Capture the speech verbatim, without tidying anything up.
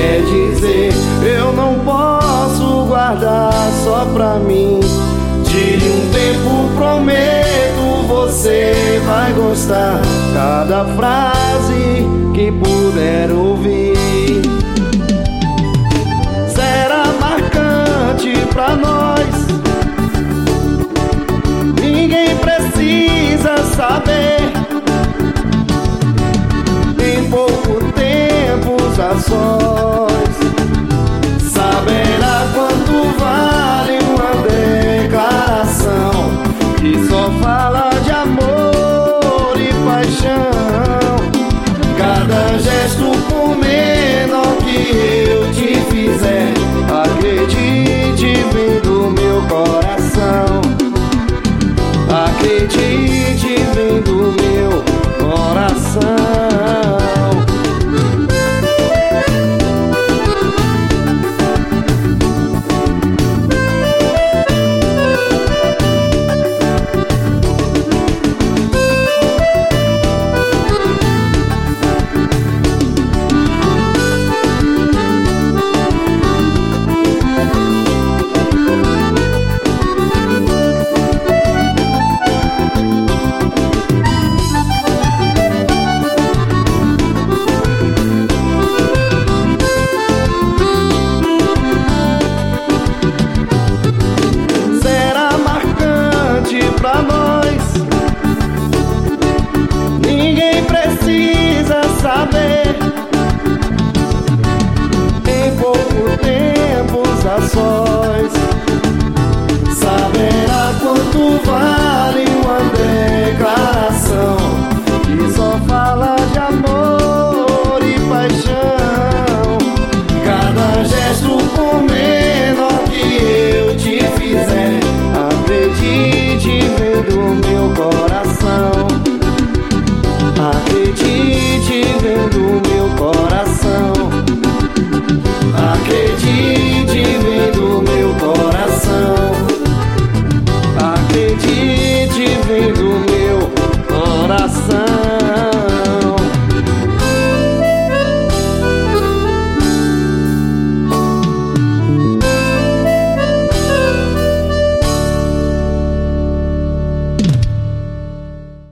quer dizer? Eu não posso guardar só pra mim. De um tempo prometo, você vai gostar. Cada frase que puder ouvir será marcante pra nós. Ninguém precisa saber. Em pouco tempo a sós saberá quanto vale uma declaração que só fala de amor e paixão. Cada gesto, por menor que eu te fizer, acredite, vem do meu coração. Acredite, vem do meu coração. Pra nós, ninguém precisa saber. Em pouco tempo a sós saberá quanto vale uma declaração que só fala de amor